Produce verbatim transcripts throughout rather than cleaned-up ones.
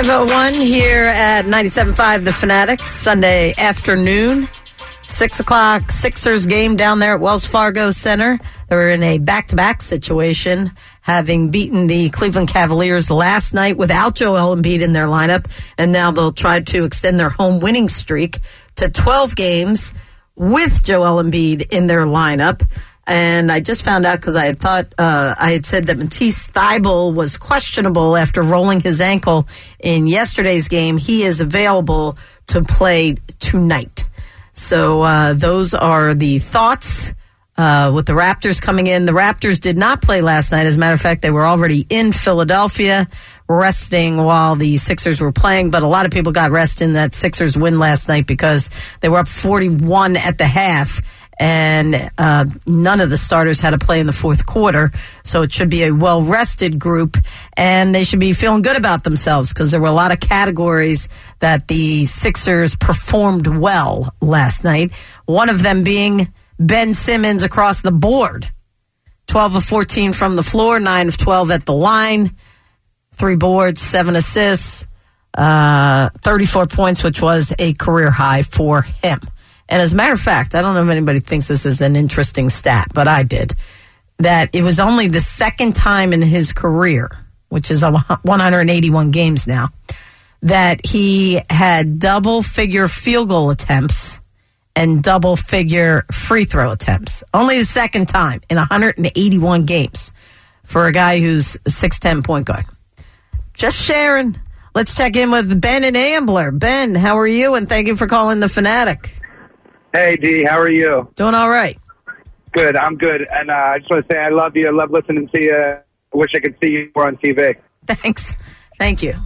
five oh one here at ninety-seven point five The Fanatic, Sunday afternoon. six o'clock Sixers game down there at Wells Fargo Center. They were in a back-to-back situation, having beaten the Cleveland Cavaliers last night without Joel Embiid in their lineup, and now they'll try to extend their home winning streak to twelve games with Joel Embiid in their lineup. And I just found out because I had thought uh, I had said that Matisse Thybulle was questionable after rolling his ankle in yesterday's game. He is available to play tonight. So uh, those are the thoughts uh, with the Raptors coming in. The Raptors did not play last night. As a matter of fact, they were already in Philadelphia resting while the Sixers were playing. But a lot of people got rest in that Sixers win last night because they were up forty-one at the half. And uh, none of the starters had to play in the fourth quarter. So it should be a well-rested group. And they should be feeling good about themselves because there were a lot of categories that the Sixers performed well last night. One of them being Ben Simmons across the board. twelve of fourteen from the floor, nine of twelve at the line. Three boards, seven assists, uh, thirty-four points, which was a career high for him. And as a matter of fact, I don't know if anybody thinks this is an interesting stat, but I did, that it was only the second time in his career, which is one hundred eighty-one games now, that he had double-figure field goal attempts and double-figure free throw attempts. Only the second time in one hundred eighty-one games for a guy who's a six ten point guard. Just sharing. Let's check in with Ben and Ambler. Ben, how are you? And thank you for calling The Fanatic. Hey, D, how are you? Doing all right. Good, I'm good. And uh, I just want to say I love you. I love listening to you. I wish I could see you more on T V. Thanks. Thank you.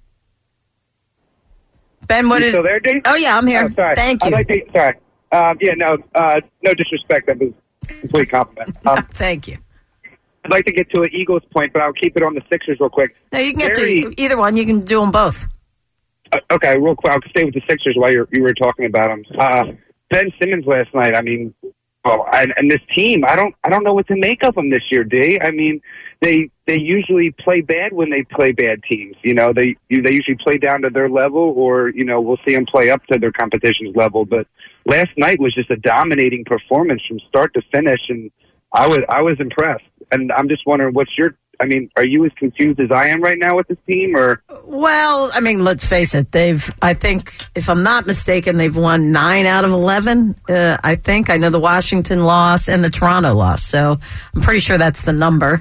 Ben, what you did... still there, D? Oh, yeah, I'm here. Oh, sorry. Thank you. I'd like to, sorry. Um, yeah, no, uh, no disrespect. That was a complete compliment. Um, Thank you. I'd like to get to an Eagles point, but I'll keep it on the Sixers real quick. No, you can get Very, to either one. You can do them both. Uh, okay, real quick. I'll stay with the Sixers while you're, you were talking about them. Uh, Ben Simmons last night. I mean, well, and, and this team. I don't. I don't know what to make of them this year, D. I mean, they they usually play bad when they play bad teams. You know, they they usually play down to their level, or you know, we'll see them play up to their competition's level. But last night was just a dominating performance from start to finish, and I was I was impressed. And I'm just wondering, what's your I mean, are you as confused as I am right now with this team, or? Well, I mean, let's face it. They've, I think, if I'm not mistaken, they've won nine out of eleven. Uh, I think I know the Washington loss and the Toronto loss, so I'm pretty sure that's the number.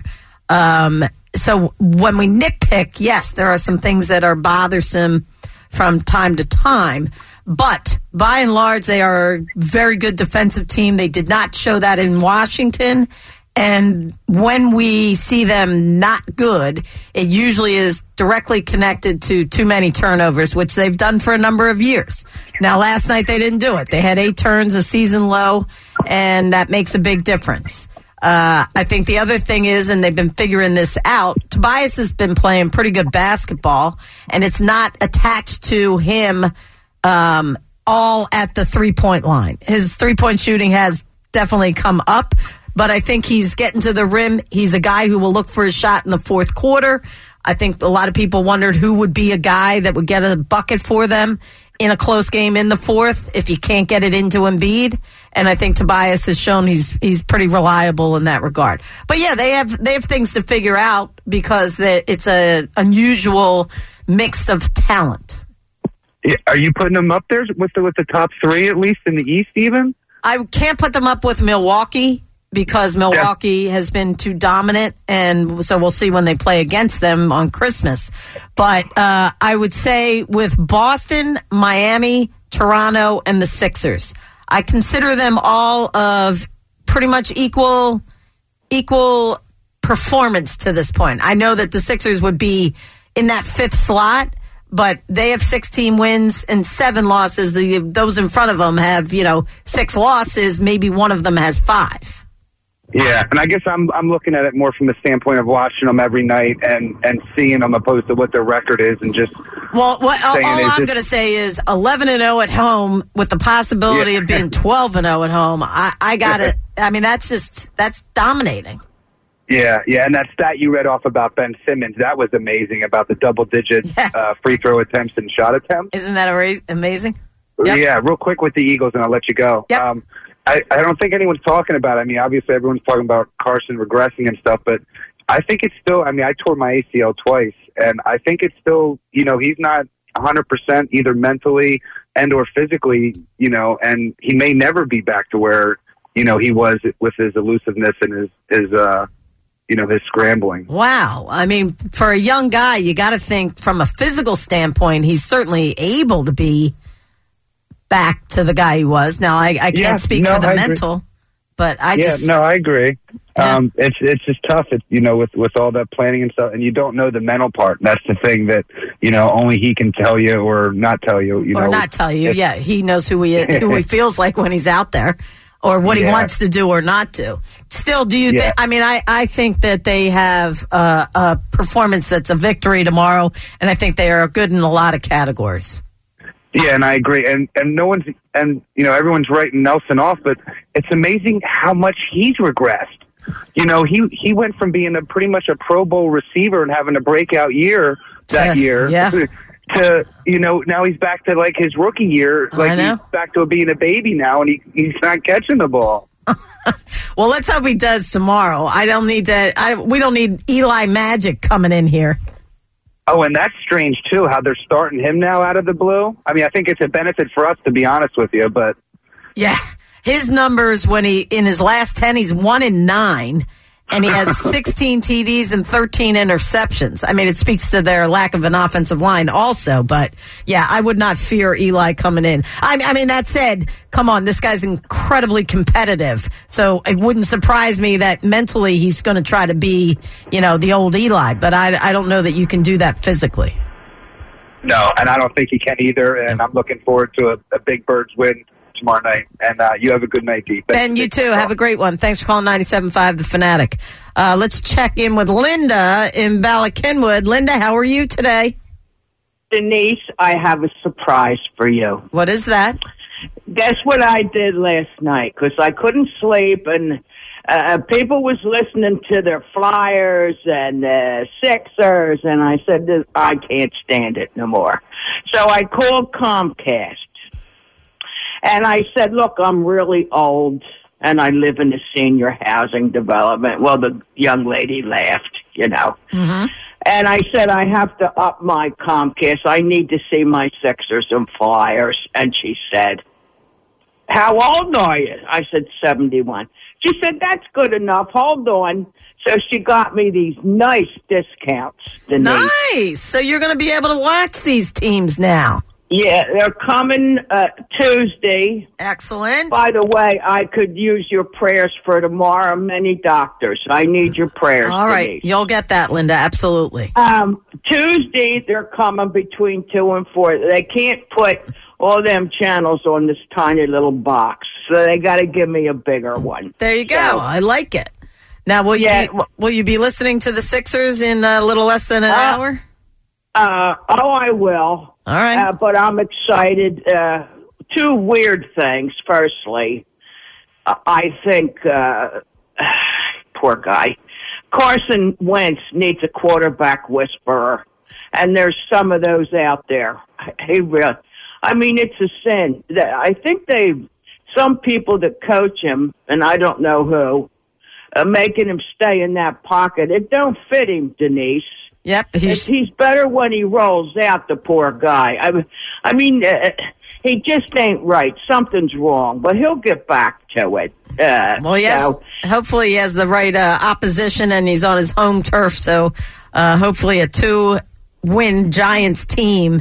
Um, so when we nitpick, yes, there are some things that are bothersome from time to time, but by and large, they are a very good defensive team. They did not show that in Washington. And when we see them not good, it usually is directly connected to too many turnovers, which they've done for a number of years. Now, last night they didn't do it. They had eight turns, a season low, and that makes a big difference. Uh, I think the other thing is, and they've been figuring this out, Tobias has been playing pretty good basketball, and it's not attached to him um, all at the three-point line. His three-point shooting has definitely come up, but I think he's getting to the rim. He's a guy who will look for his shot in the fourth quarter. I think a lot of people wondered who would be a guy that would get a bucket for them in a close game in the fourth if you can't get it into Embiid. And I think Tobias has shown he's he's pretty reliable in that regard. But yeah, they have they have things to figure out because it's an unusual mix of talent. Yeah, are you putting them up there with the with the top three at least in the East even? I can't put them up with Milwaukee, because Milwaukee yeah. has been too dominant, and so we'll see when they play against them on Christmas. But uh, I would say with Boston, Miami, Toronto, and the Sixers, I consider them all of pretty much equal equal performance to this point. I know that the Sixers would be in that fifth slot, but they have sixteen wins and seven losses. The, those in front of them have, you know, six losses. Maybe one of them has five. Yeah, and I guess I'm I'm looking at it more from the standpoint of watching them every night and, and seeing them opposed to what their record is and just. Well, what, all, all I'm just, going to say is eleven and oh at home with the possibility yeah. of being twelve and oh at home. I, I got it. I mean, that's just that's dominating. Yeah, yeah, and that stat you read off about Ben Simmons, that was amazing, about the double-digit yeah. uh, free throw attempts and shot attempts. Isn't that amazing? Yep. Yeah, real quick with the Eagles, and I'll let you go. Yep. Um, I, I don't think anyone's talking about it. I mean, obviously everyone's talking about Carson regressing and stuff, but I think it's still, I mean, I tore my A C L twice, and I think it's still, you know, he's not one hundred percent either mentally and or physically, you know, and he may never be back to where, you know, he was with his elusiveness and his, his uh, you know, his scrambling. Wow. I mean, for a young guy, you got to think from a physical standpoint, he's certainly able to be back to the guy he was. Now, I, I can't yeah, speak no, for the I mental, agree. but I yeah, just... no, I agree. Yeah. Um, it's it's just tough, it's, you know, with, with all that planning and stuff, and you don't know the mental part. That's the thing that, you know, only he can tell you or not tell you. you or know, not tell you, if, yeah. He knows who he is, who he feels like when he's out there, or what he yeah. wants to do or not do. Still, do you yeah. think, I mean, I, I think that they have uh, a performance that's a victory tomorrow, and I think they are good in a lot of categories. Yeah, and I agree. And and no one's, and, you know, everyone's writing Nelson off, but it's amazing how much he's regressed. You know, he, he went from being a pretty much a Pro Bowl receiver and having a breakout year that year yeah. to, you know, now he's back to like his rookie year. Like I know. He's back to being a baby now, and he, he's not catching the ball. Well, let's hope he does tomorrow. I don't need to, I, we don't need Eli Magic coming in here. Oh, and that's strange, too, how they're starting him now out of the blue. I mean, I think it's a benefit for us, to be honest with you, but... Yeah. His numbers when he, in his last ten, he's one in nine, and he has sixteen T Ds and thirteen interceptions. I mean, it speaks to their lack of an offensive line also, but yeah, I would not fear Eli coming in. I, I mean, that said, come on, this guy's incredibly competitive, so it wouldn't surprise me that mentally he's going to try to be, you know, the old Eli, but I, I don't know that you can do that physically. No, and I don't think he can either, and I'm looking forward to a, a Big Birds win tomorrow night. And uh, you have a good night, Dee. Ben, you too. Have a great one. Thanks for calling ninety-seven point five The Fanatic. Uh, let's check in with Linda in Bala Cynwyd. Linda, how are you today? Denise, I have a surprise for you. What is that? Guess what I did last night? Because I couldn't sleep, and uh, people was listening to their Flyers and uh, Sixers, and I said, I can't stand it no more. So I called Comcast. And I said, look, I'm really old, and I live in a senior housing development. Well, the young lady laughed, you know. Mm-hmm. And I said, I have to up my Comcast. I need to see my Sixers and Flyers. And she said, how old are you? I said, seventy-one. She said, that's good enough. Hold on. So she got me these nice discounts, Denise. Nice. So you're going to be able to watch these teams now. Yeah, they're coming uh, Tuesday. Excellent. By the way, I could use your prayers for tomorrow. Many doctors. I need your prayers. All right. Denise. You'll get that, Linda. Absolutely. Um, Tuesday, they're coming between two and four. They can't put all them channels on this tiny little box, so they got to give me a bigger one. There you go. So, I like it. Now, will you Yeah, be, will you be listening to the Sixers in a little less than an Uh, hour? Uh, oh, I will. All right. Uh, but I'm excited. Uh, two weird things. Firstly, uh, I think, uh, poor guy, Carson Wentz needs a quarterback whisperer. And there's some of those out there. He really, I mean, it's a sin. I think they, some people that coach him, and I don't know who, are making him stay in that pocket. It don't fit him, Denise. Yep. He's, He's better when he rolls out, the poor guy. I, I mean, uh, he just ain't right. Something's wrong, but he'll get back to it. Uh, well, yes. So, hopefully he has the right uh, opposition and he's on his home turf. So uh, hopefully a two-win Giants team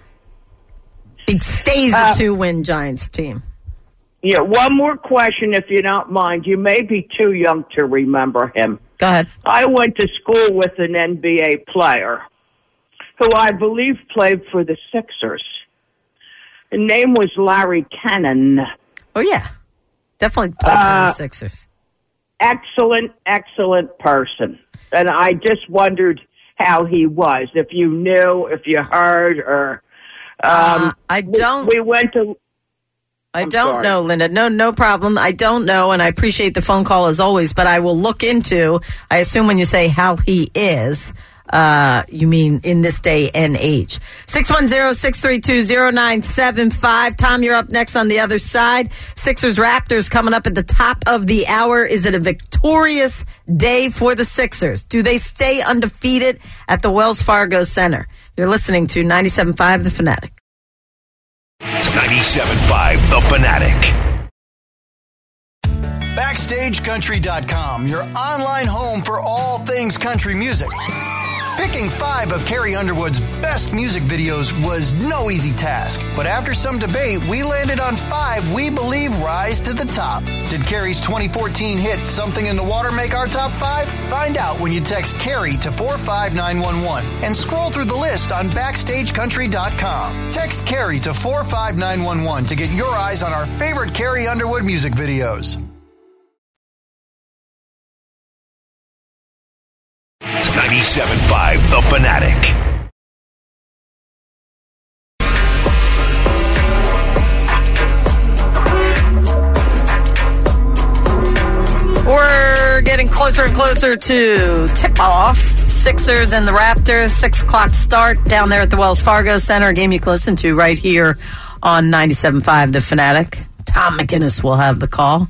it stays a uh, two-win Giants team. yeah, one more question, if you don't mind. You may be too young to remember him. Go ahead. I went to school with an N B A player who I believe played for the Sixers. His name was Larry Cannon. Oh, yeah. Definitely played for Uh, the Sixers. Excellent, excellent person. And I just wondered how he was, if you knew, if you heard, or... Um, Uh, I don't... We, we went to... I I'm don't sorry. know, Linda. No, no problem. I don't know, and I appreciate the phone call as always, but I will look into, I assume when you say how he is, uh, you mean in this day and age. six one zero, six three two, zero nine seven five. Tom, you're up next on the other side. Sixers Raptors coming up at the top of the hour. Is it a victorious day for the Sixers? Do they stay undefeated at the Wells Fargo Center? You're listening to ninety-seven point five The Fanatic. ninety-seven point five The Fanatic. Backstage Country dot com, your online home for all things country music. Picking five of Carrie Underwood's best music videos was no easy task, but after some debate, we landed on five we believe rise to the top. Did Carrie's twenty fourteen hit Something in the Water make our top five? Find out when you text Carrie to four five nine one one and scroll through the list on Backstage Country dot com. Text Carrie to four five nine one one to get your eyes on our favorite Carrie Underwood music videos. ninety-seven point five The Fanatic. We're getting closer and closer to tip-off. Sixers and the Raptors, six o'clock start down there at the Wells Fargo Center. A game you can listen to right here on ninety-seven point five The Fanatic. Tom McGinnis will have the call.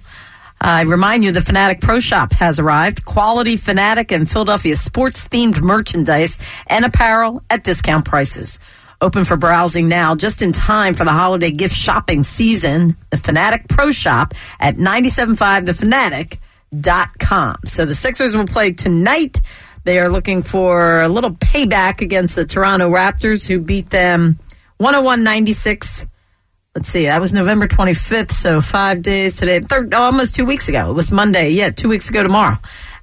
I remind you, the Fanatic Pro Shop has arrived. Quality Fanatic and Philadelphia sports-themed merchandise and apparel at discount prices. Open for browsing now, just in time for the holiday gift shopping season. The Fanatic Pro Shop at ninety-seven point five the fanatic dot com. So the Sixers will play tonight. They are looking for a little payback against the Toronto Raptors, who beat them one oh one ninety-six. Let's see, that was November twenty-fifth, so five days today, third, oh, almost two weeks ago. It was Monday, yeah, two weeks ago tomorrow.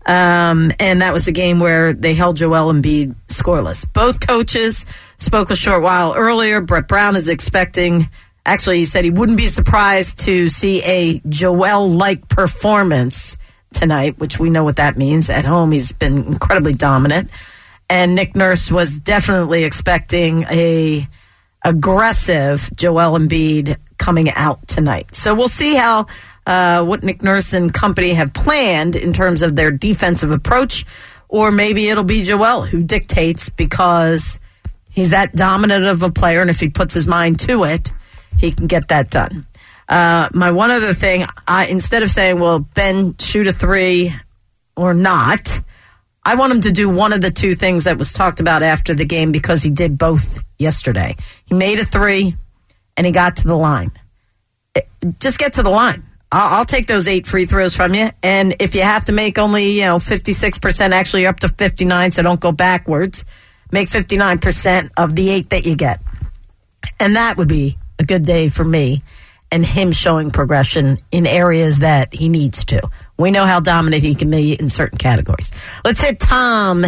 Um, and that was a game where they held Joel Embiid scoreless. Both coaches spoke a short while earlier. Brett Brown is expecting, actually he said he wouldn't be surprised to see a Joel-like performance tonight, which we know what that means. At home, he's been incredibly dominant. And Nick Nurse was definitely expecting a aggressive Joel Embiid coming out tonight. So we'll see how uh, what Nick Nurse and company have planned in terms of their defensive approach, or maybe it'll be Joel who dictates because he's that dominant of a player, and if he puts his mind to it, he can get that done. Uh, my one other thing, I, instead of saying, well, Ben, shoot a three or not, I want him to do one of the two things that was talked about after the game, because he did both yesterday. He made a three, and he got to the line. It, just get to the line. I'll, I'll take those eight free throws from you, and if you have to make only, you know, fifty-six percent, actually you're up to fifty-nine, so don't go backwards. Make fifty-nine percent of the eight that you get. And that would be a good day for me, and him showing progression in areas that he needs to. We know how dominant he can be in certain categories. Let's hit Tom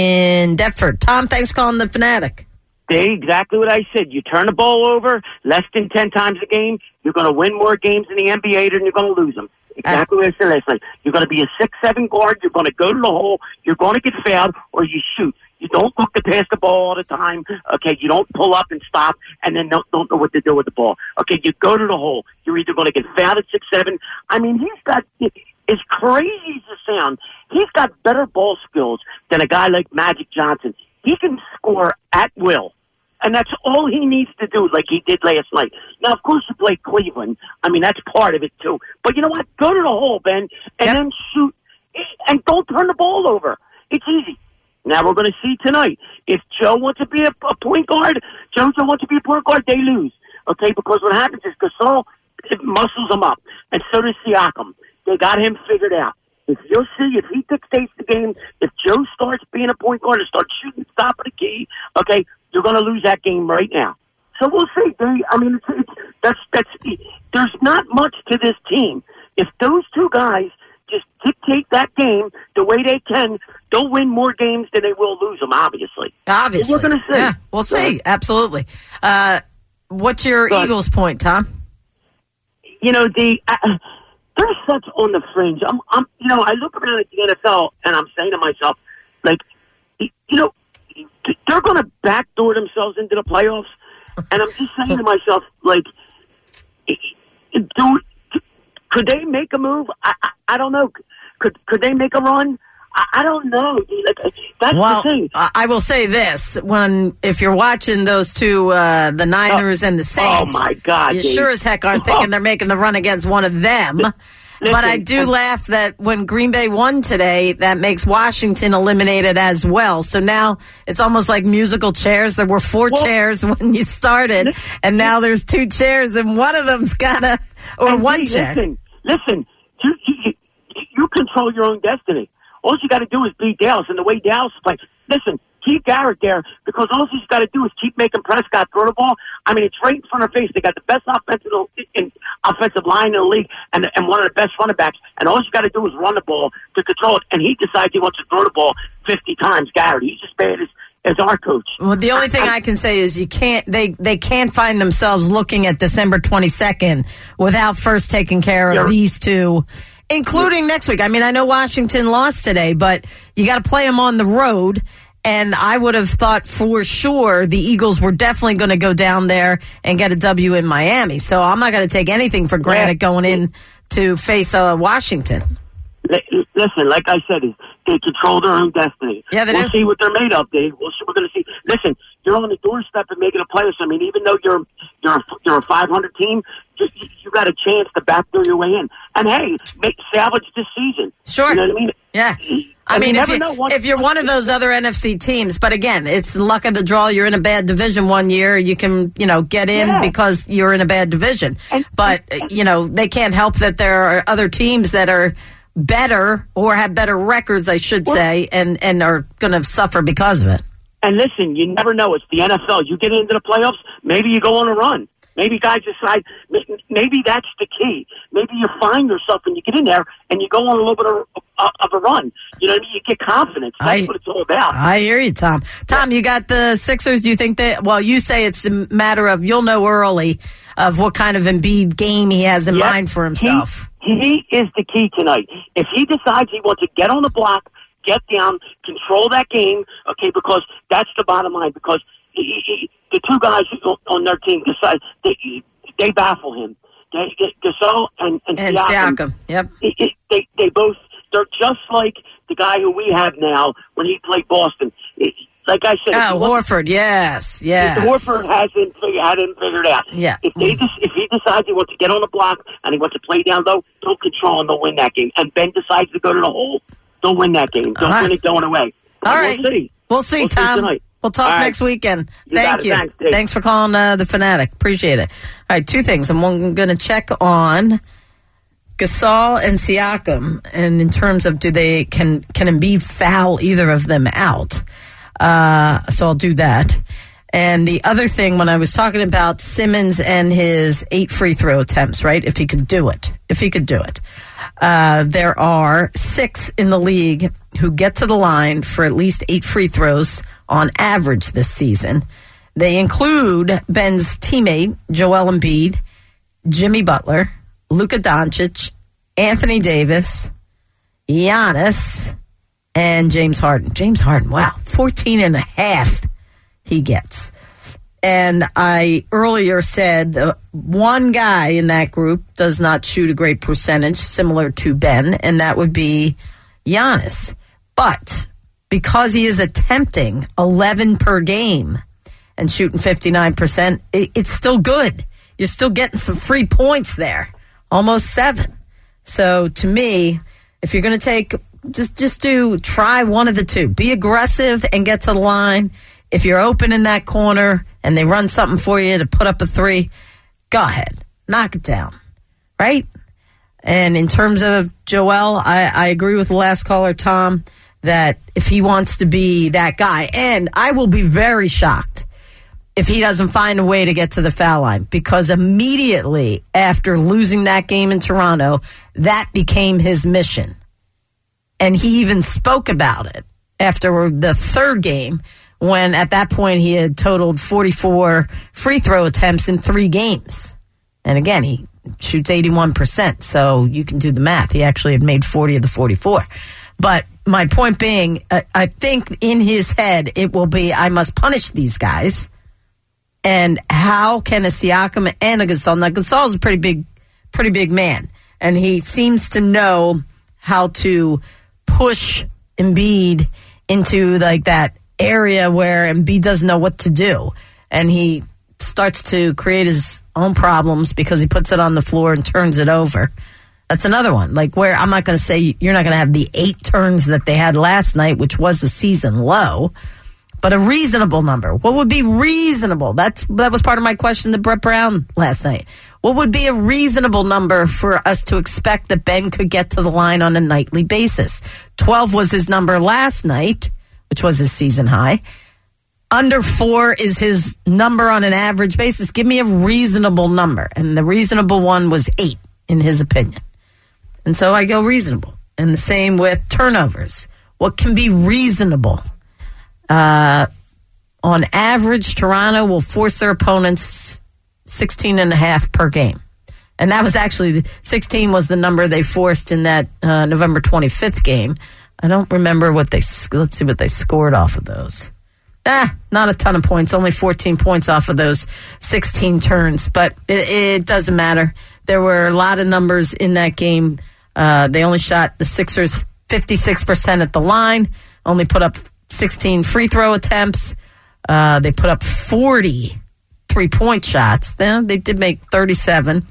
in Deptford. Tom, thanks for calling the Fanatic. They exactly what I said. You turn the ball over less than ten times a game, you're going to win more games in the N B A than you're going to lose them. Exactly what I said last night. You're going to be a six seven guard. You're going to go to the hole. You're going to get fouled, or you shoot. You don't look to pass the ball all the time. Okay, you don't pull up and stop and then don't, don't know what to do with the ball. Okay, you go to the hole. You're either going to get fouled at six seven. I mean, he's got, as crazy as it sounds, he's got better ball skills than a guy like Magic Johnson. He can score at will. And that's all he needs to do, like he did last night. Now, of course, you play Cleveland. I mean, that's part of it, too. But you know what? Go to the hole, Ben, and Yep. then shoot. And don't turn the ball over. It's easy. Now we're going to see tonight. If Joe wants to be a, a point guard, JoJo wants to be a point guard, they lose. Okay, because what happens is Gasol muscles them up, and so does Siakam. They got him figured out. If you'll see, if he dictates the game, if Joe starts being a point guard and starts shooting the top of the key, okay, you're going to lose that game right now. So we'll see. They, I mean, it's, it's, that's that's. There's not much to this team. If those two guys just dictate that game the way they can, they'll win more games than they will lose them, obviously. Obviously. So we're going to see. Yeah, we'll see. Absolutely. Uh, what's your But, Eagles point, Tom? You know, the uh, they're such on the fringe. I'm, I'm, you know, I look around at the N F L and I'm saying to myself, like, you know, they're going to backdoor themselves into the playoffs. And I'm just saying to myself, like, do, could they make a move? I, I, I don't know. Could could they make a run? I, I don't know. Like, that's well, the thing. I will say this: when if you're watching those two, uh, the Niners oh, and the Saints, oh my God, you Dave. sure as heck aren't thinking they're making the run against one of them. Listen, but I do laugh that when Green Bay won today, that makes Washington eliminated as well. So now it's almost like musical chairs. There were four well, chairs when you started, and now there's two chairs, and one of them's got a, or one hey, chair. Listen, listen, you, you, you control your own destiny. All you got to do is beat Dallas, and the way Dallas plays. Listen, keep Garrett there, because all he's got to do is keep making Prescott throw the ball. I mean, it's right in front of our face. They got the best offensive in, offensive line in the league, and and one of the best running backs. And all you got to do is run the ball to control it. And he decides he wants to throw the ball fifty times. Garrett, he's as bad as as our coach. Well, the only thing I, I can say is you can't. They they can't find themselves looking at December twenty-second without first taking care of these two. Including next week. I mean, I know Washington lost today, but you got to play them on the road. And I would have thought for sure the Eagles were definitely going to go down there and get a W in Miami. So I'm not going to take anything for granted yeah. going in to face uh, Washington. Listen, like I said, they control their own destiny. Yeah, they we'll do. see what they're made of, Dave. We'll see, we're going to see. Listen, you're on the doorstep of making a playoffs. I mean, even though you're you're a, you're a five hundred team, you, you got a chance to backdoor your way in. And hey, make salvage this season. Sure. You know what I mean? Yeah. I, I mean, if, you, once, if you're one of those other N F C teams, but again, it's luck of the draw. You're in a bad division one year. You can, you know, get in yeah. because you're in a bad division. And, but, you know, they can't help that there are other teams that are better or have better records, I should well, say, and, and are going to suffer because of it. And listen, you never know. It's the N F L. You get into the playoffs, maybe you go on a run. Maybe guys decide, maybe that's the key. Maybe you find yourself and you get in there and you go on a little bit of, uh, of a run. You know what I mean? You get confidence. That's I, what it's all about. I hear you, Tom. Tom, you got the Sixers. Do you think that, well, you say it's a matter of, you'll know early of what kind of Embiid game he has in yep. mind for himself. He, he is the key tonight. If he decides he wants to get on the block, get down, control that game, okay, because that's the bottom line, because he, he, the two guys on their team decide they they baffle him. They, they, Gasol and, and, and Siakam. Siakam. Yep. It, it, they they both they're just like the guy who we have now when he played Boston. It, like I said, oh, Horford. Yes, yes. Horford hasn't had him figured out. Yeah. If they just, if he decides he wants to get on the block and he wants to play down low, they'll control and they'll win that game. And Ben decides to go to the hole, they'll win that game. They'll win it going away. All right. We'll see. We'll see, we'll Tom. See tonight. We'll talk right. next weekend. You Thank you. Thanks, Thanks for calling uh, the Fanatic. Appreciate it. All right, two things. I'm going to check on Gasol and Siakam, and in terms of do they can can Embiid foul either of them out? Uh, so I'll do that. And the other thing, when I was talking about Simmons and his eight free throw attempts, right? If he could do it, if he could do it. Uh, there are six in the league who get to the line for at least eight free throws on average this season. They include Ben's teammate, Joel Embiid, Jimmy Butler, Luka Doncic, Anthony Davis, Giannis, and James Harden. James Harden, wow, fourteen and a half he gets. And I earlier said the one guy in that group does not shoot a great percentage, similar to Ben, and that would be Giannis. But because he is attempting eleven per game and shooting fifty-nine percent, it, it's still good. You're still getting some free points there, almost seven. So to me, if you're going to take, just, just do, try one of the two. Be aggressive and get to the line. If you're open in that corner and they run something for you to put up a three, go ahead. Knock it down. Right? And in terms of Joel, I, I agree with the last caller, Tom, that if he wants to be that guy, and I will be very shocked if he doesn't find a way to get to the foul line, because immediately after losing that game in Toronto, that became his mission. And he even spoke about it after the third game, when at that point he had totaled forty-four free throw attempts in three games. And again, he shoots eighty-one percent, so you can do the math. He actually had made forty of the forty-four. But my point being, I think in his head it will be, I must punish these guys. And how can a Siakam and a Gasol, now Gasol is a pretty big pretty big man, and he seems to know how to push Embiid into like that area where Embiid doesn't know what to do, and he starts to create his own problems because he puts it on the floor and turns it over. That's another one. Like where I'm not going to say you're not going to have the eight turns that they had last night, which was a season low, but a reasonable number. What would be reasonable? That's that was part of my question to Brett Brown last night. What would be a reasonable number for us to expect that Ben could get to the line on a nightly basis? twelve was his number last night, which was his season high. Under four is his number on an average basis. Give me a reasonable number. And the reasonable one was eight, in his opinion. And so I go reasonable. And the same with turnovers. What can be reasonable? Uh, on average, Toronto will force their opponents sixteen and a half per game. And that was actually, sixteen was the number they forced in that uh, November twenty-fifth game. I don't remember what they, let's see what they scored off of those. Ah, not a ton of points, only fourteen points off of those sixteen turns, but it, it doesn't matter. There were a lot of numbers in that game. Uh, they only shot the Sixers fifty-six percent at the line, only put up sixteen free throw attempts. Uh, they put up forty three-point shots. Then they did make thirty-seven.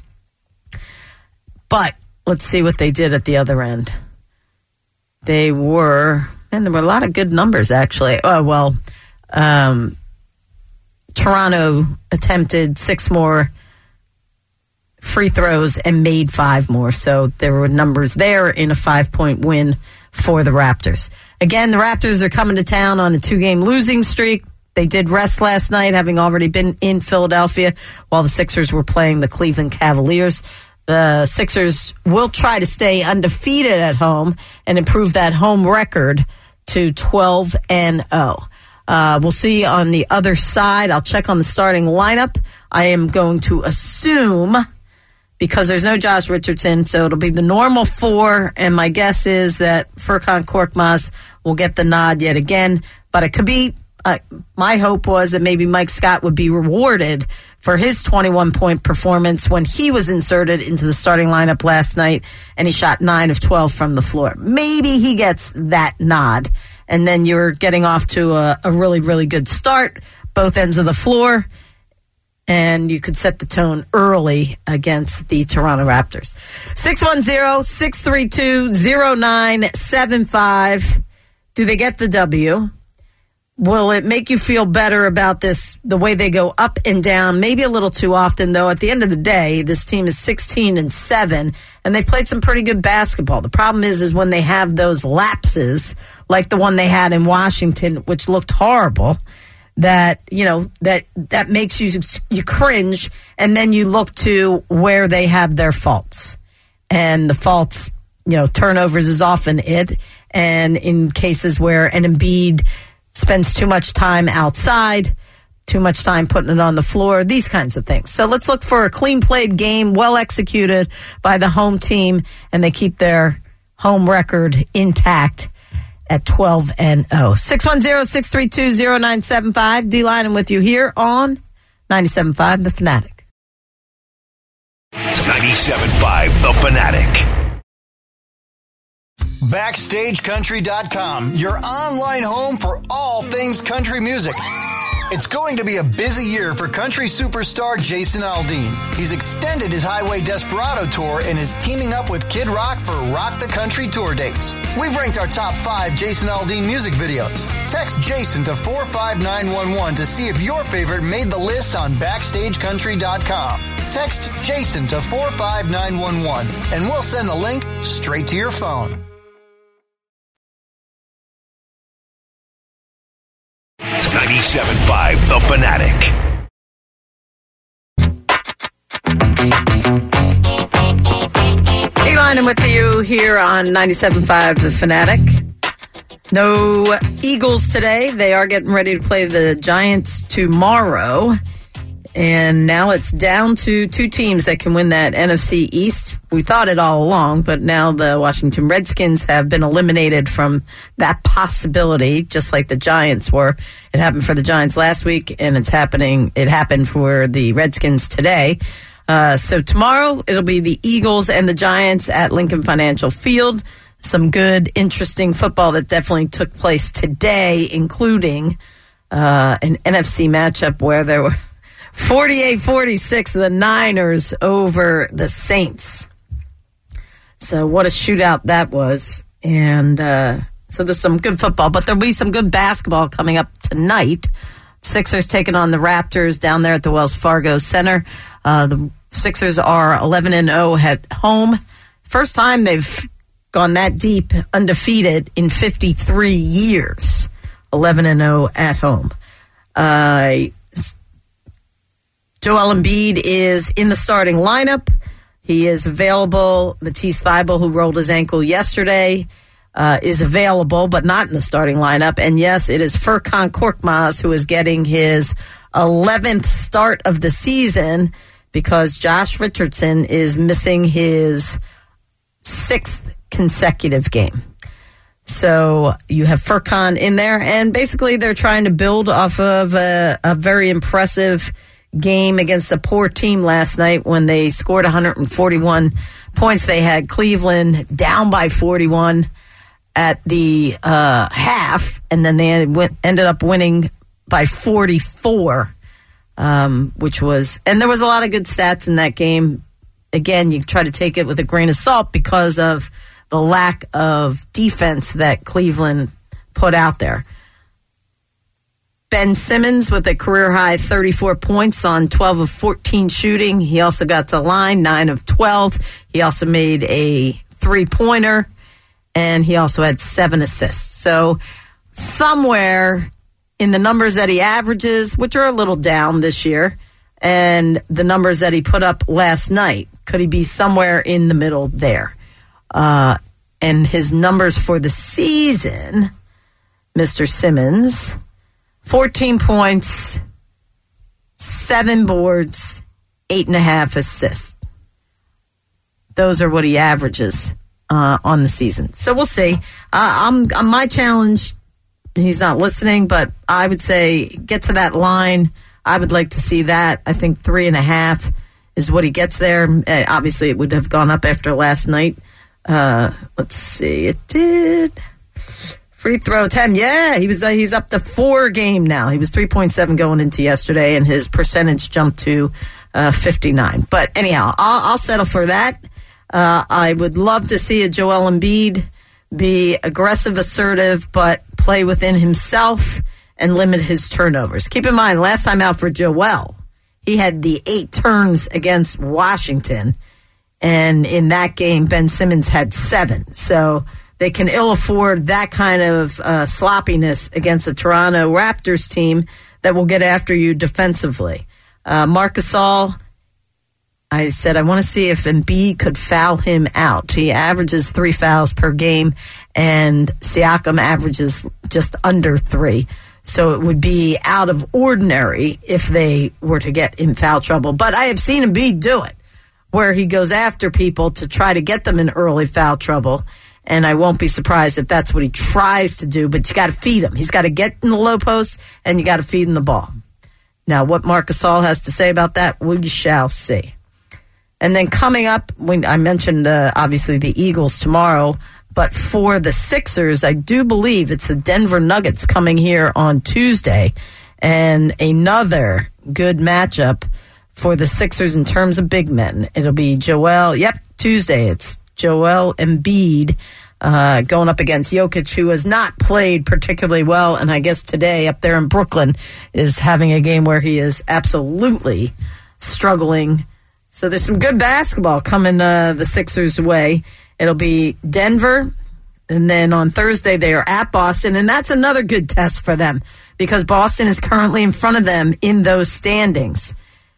But let's see what they did at the other end. They were, and there were a lot of good numbers, actually. Oh, well, Um, Toronto attempted six more free throws and made five more. So there were numbers there in a five-point win for the Raptors. Again, the Raptors are coming to town on a two-game losing streak. They did rest last night, having already been in Philadelphia, while the Sixers were playing the Cleveland Cavaliers. The Sixers will try to stay undefeated at home and improve that home record to twelve and oh. Uh, we'll see on the other side. I'll check on the starting lineup. I am going to assume, because there's no Josh Richardson, so it'll be the normal four, and my guess is that Furkan Korkmaz will get the nod yet again. But it could be, uh, my hope was that maybe Mike Scott would be rewarded for his twenty-one point performance when he was inserted into the starting lineup last night, and he shot nine of twelve from the floor. Maybe he gets that nod. And then you're getting off to a, a really, really good start, both ends of the floor, and you could set the tone early against the Toronto Raptors. six one zero, six three two, zero nine seven five. Do they get the W? Will it make you feel better about this, the way they go up and down? Maybe a little too often, though. At the end of the day, this team is sixteen and seven, and they've played some pretty good basketball. The problem is, is when they have those lapses, like the one they had in Washington, which looked horrible, that, you know, that, that makes you, you cringe, and then you look to where they have their faults. And the faults, you know, turnovers is often it, and in cases where an Embiid spends too much time outside, too much time putting it on the floor, these kinds of things. So let's look for a clean played game, well executed by the home team, and they keep their home record intact at twelve and oh. six one zero, six three two, zero nine seven five. D-Line, I'm with you here on ninety-seven point five The Fanatic. ninety-seven point five The Fanatic. Backstage Country dot com, your online home for all things country music. It's going to be a busy year for country superstar Jason Aldean. He's extended his Highway Desperado tour and is teaming up with Kid Rock for Rock the Country tour dates. We've ranked our top five Jason Aldean music videos. Text Jason to four five nine one one to see if your favorite made the list on Backstage Country dot com. Text Jason to four five nine one one and we'll send the link straight to your phone. ninety-seven point five The Fanatic. D-Line, I'm with you here on ninety-seven point five The Fanatic. No Eagles today. They are getting ready to play the Giants tomorrow. And now it's down to two teams that can win that N F C East. We thought it all along, but now the Washington Redskins have been eliminated from that possibility, just like the Giants were. It happened for the Giants last week, and it's happening. It happened for the Redskins today. Uh, so tomorrow it'll be the Eagles and the Giants at Lincoln Financial Field. Some good, interesting football that definitely took place today, including uh, an N F C matchup where there were forty-eight forty-six the Niners over the Saints. So what a shootout that was. And uh, so there's some good football, but there'll be some good basketball coming up tonight. Sixers taking on the Raptors down there at the Wells Fargo Center. Uh, the Sixers are eleven and oh at home. First time they've gone that deep undefeated in fifty-three years. eleven and oh at home. Uh, Joel Embiid is in the starting lineup. He is available. Matisse Thybulle, who rolled his ankle yesterday, uh, is available, but not in the starting lineup. And yes, it is Furkan Korkmaz who is getting his eleventh start of the season because Josh Richardson is missing his sixth consecutive game. So you have Furkan in there, and basically they're trying to build off of a, a very impressive game against a poor team last night when they scored one hundred forty-one points. They had Cleveland down by forty-one at the uh, half, and then they went, ended up winning by forty-four, um, which was, and there was a lot of good stats in that game. Again, you try to take it with a grain of salt because of the lack of defense that Cleveland put out there. Ben Simmons with a career-high thirty-four points on twelve of fourteen shooting. He also got to the line, nine of twelve. He also made a three-pointer, and he also had seven assists. So somewhere in the numbers that he averages, which are a little down this year, and the numbers that he put up last night, could he be somewhere in the middle there? Uh, and his numbers for the season, Mister Simmons, fourteen points, seven boards, eight and a half assists. Those are what he averages uh, on the season. So we'll see. Uh, I'm, I'm my challenge. He's not listening, but I would say get to that line. I would like to see that. I think three and a half is what he gets there. Uh, obviously, it would have gone up after last night. Uh, let's see. It did. Free throw ten. Yeah, he was. Uh, he's up to four game now. He was three point seven going into yesterday, and his percentage jumped to uh, fifty-nine. But anyhow, I'll, I'll settle for that. Uh, I would love to see a Joel Embiid be aggressive, assertive, but play within himself and limit his turnovers. Keep in mind, last time out for Joel, he had the eight turns against Washington, and in that game, Ben Simmons had seven. So they can ill afford that kind of uh, sloppiness against a Toronto Raptors team that will get after you defensively. Uh, Marc Gasol, I said I want to see if Embiid could foul him out. He averages three fouls per game, and Siakam averages just under three. So it would be out of ordinary if they were to get in foul trouble. But I have seen Embiid do it, where he goes after people to try to get them in early foul trouble. And I won't be surprised if that's what he tries to do, but you got to feed him. He's got to get in the low post, and you got to feed him the ball. Now, what Marc Gasol has to say about that, we shall see. And then coming up, when I mentioned uh, obviously the Eagles tomorrow, but for the Sixers, I do believe it's the Denver Nuggets coming here on Tuesday, and another good matchup for the Sixers in terms of big men. It'll be Joel, yep, Tuesday, it's Joel Embiid uh, going up against Jokic, who has not played particularly well, and I guess today up there in Brooklyn is having a game where he is absolutely struggling. So there's some good basketball coming uh, the Sixers' way. It'll be Denver, and then on Thursday they are at Boston, and that's another good test for them because Boston is currently in front of them in those standings.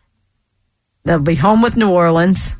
They'll be home with New Orleans.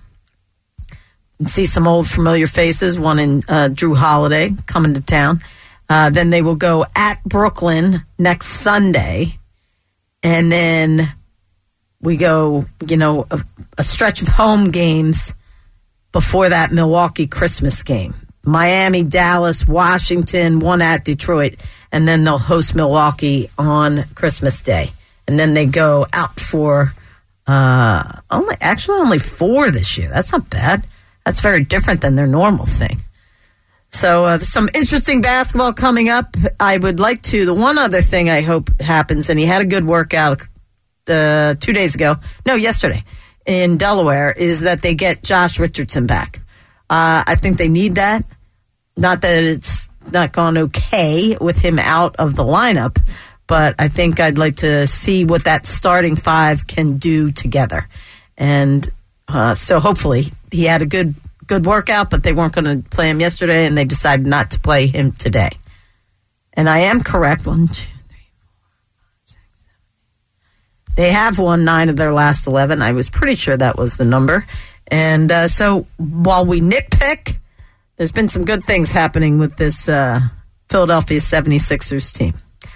And see some old familiar faces, one in uh, Drew Holiday coming to town. Uh, then they will go at Brooklyn next Sunday. And then we go, you know, a, a stretch of home games before that Milwaukee Christmas game. Miami, Dallas, Washington, one at Detroit. And then they'll host Milwaukee on Christmas Day. And then they go out for Uh, only actually only four this year. That's not bad. That's very different than their normal thing. So uh, some interesting basketball coming up. I would like to, the one other thing I hope happens, and he had a good workout uh, two days ago, no, yesterday, in Delaware, is that they get Josh Richardson back. Uh, I think they need that. Not that it's not gone okay with him out of the lineup, but I think I'd like to see what that starting five can do together. And uh, so hopefully he had a good good workout, but they weren't going to play him yesterday, and they decided not to play him today. And I am correct. One, two, three, four, five, six, seven. They have won nine of their last eleven. I was pretty sure that was the number. And uh, so while we nitpick, there's been some good things happening with this uh, Philadelphia seventy-sixers team.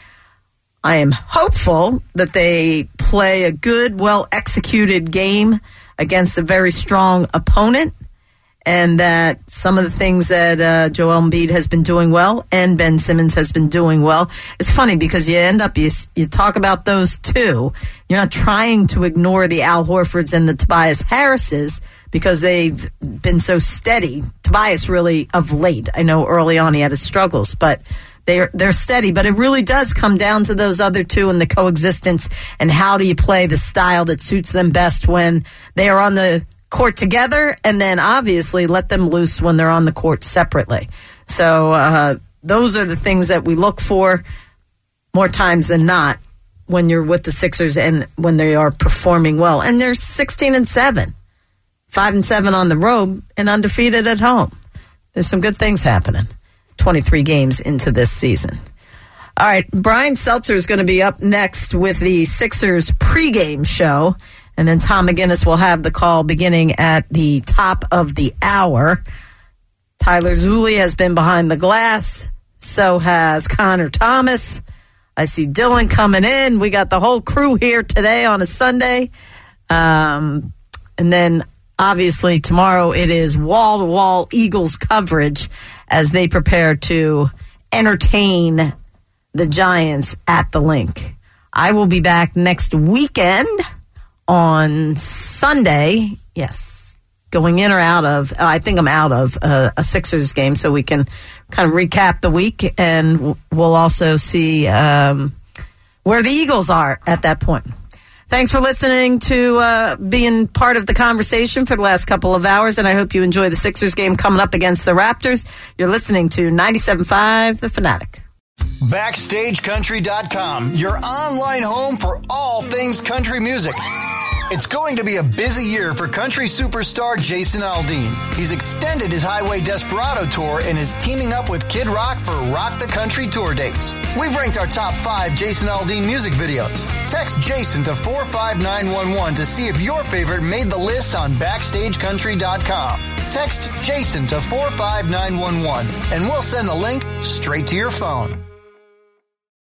I am hopeful that they play a good, well-executed game against a very strong opponent, and that some of the things that uh, Joel Embiid has been doing well and Ben Simmons has been doing well. It's funny because you end up, you, you talk about those two. You're not trying to ignore the Al Horfords and the Tobias Harrises because they've been so steady. Tobias really of late. I know early on he had his struggles, but they're, they're steady. But it really does come down to those other two and the coexistence and how do you play the style that suits them best when they are on the court together, and then obviously let them loose when they're on the court separately. So uh, those are the things that we look for more times than not when you're with the Sixers and when they are performing well. And they're sixteen and seven, five and seven on the road, and undefeated at home. There's some good things happening. twenty-three games into this season. All right, Brian Seltzer is going to be up next with the Sixers pregame show. And then Tom McGinnis will have the call beginning at the top of the hour. Tyler Zulli has been behind the glass. So has Connor Thomas. I see Dylan coming in. We got the whole crew here today on a Sunday. Um, and then, obviously, tomorrow it is wall-to-wall Eagles coverage as they prepare to entertain the Giants at the Link. I will be back next weekend. On Sunday, yes, going in or out of, I think I'm out of uh, a Sixers game, so we can kind of recap the week, and we'll also see um, where the Eagles are at that point. Thanks for listening to uh, being part of the conversation for the last couple of hours, and I hope you enjoy the Sixers game coming up against the Raptors. You're listening to ninety-seven point five The Fanatic. Backstage Country dot com, your online home for all things country music. It's going to be a busy year for country superstar Jason Aldean. He's extended his Highway Desperado tour and is teaming up with Kid Rock for Rock the Country tour dates. We've ranked our top five Jason Aldean music videos. Text Jason to four five nine one one to see if your favorite made the list on Backstage Country dot com. Text Jason to four five nine one one and we'll send the link straight to your phone.